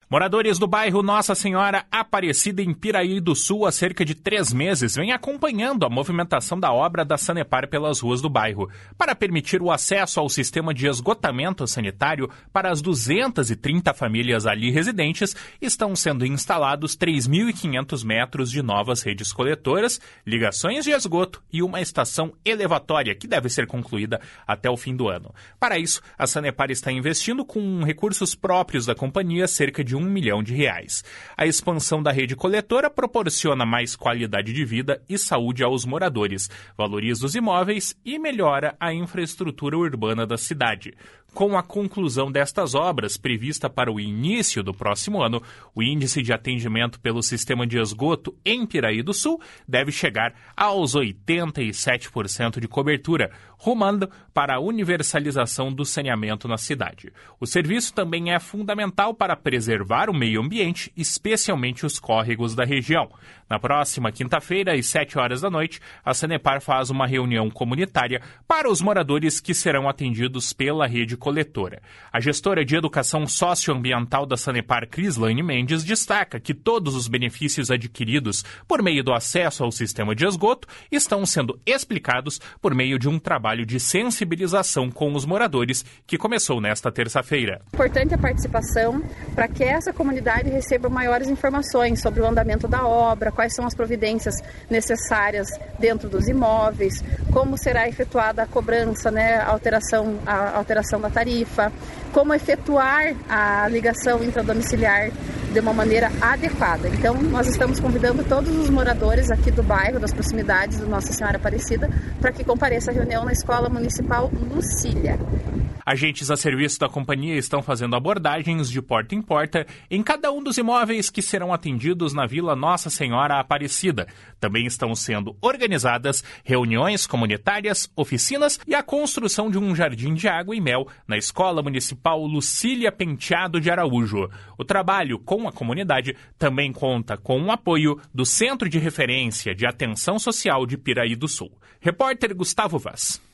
Moradores do bairro Nossa Senhora Aparecida em Piraí do Sul há cerca de 3 meses vêm acompanhando a movimentação da obra da Sanepar pelas ruas do bairro. Para permitir o acesso ao sistema de esgotamento sanitário para as 230 famílias ali residentes, estão sendo instalados 3.500 metros de novas redes coletoras, ligações de esgoto e uma estação elevatória que deve ser concluída até o fim do ano. Para isso, a Sanepar está investindo com recursos próprios da companhia cerca de R$1 milhão. A expansão da rede coletora proporciona mais qualidade de vida e saúde aos moradores, valoriza os imóveis e melhora a infraestrutura urbana da cidade. Com a conclusão destas obras, prevista para o início do próximo ano, o índice de atendimento pelo sistema de esgoto em Piraí do Sul deve chegar aos 87% de cobertura, rumando para a universalização do saneamento na cidade. O serviço também é fundamental para preservar o meio ambiente, especialmente os córregos da região. Na próxima quinta-feira, às 7 horas da noite, a Sanepar faz uma reunião comunitária para os moradores que serão atendidos pela rede coletora. A gestora de educação socioambiental da Sanepar, Crislane Mendes, destaca que todos os benefícios adquiridos por meio do acesso ao sistema de esgoto estão sendo explicados por meio de um trabalho de sensibilização com os moradores que começou nesta terça-feira. Importante a participação para que essa comunidade receba maiores informações sobre o andamento da obra, quais são as providências necessárias dentro dos imóveis, como será efetuada a cobrança, a alteração da tarifa, como efetuar a ligação intradomiciliar de uma maneira adequada. Então, nós estamos convidando todos os moradores aqui do bairro, das proximidades do Nossa Senhora Aparecida, para que compareça à reunião na Escola Municipal Lucília. Agentes a serviço da companhia estão fazendo abordagens de porta em porta em cada um dos imóveis que serão atendidos na Vila Nossa Senhora Aparecida. Também estão sendo organizadas reuniões comunitárias, oficinas e a construção de um jardim de água e mel na Escola Municipal Lucília Penteado de Araújo. O trabalho com a comunidade também conta com o apoio do Centro de Referência de Atenção Social de Piraí do Sul. Repórter Gustavo Vaz.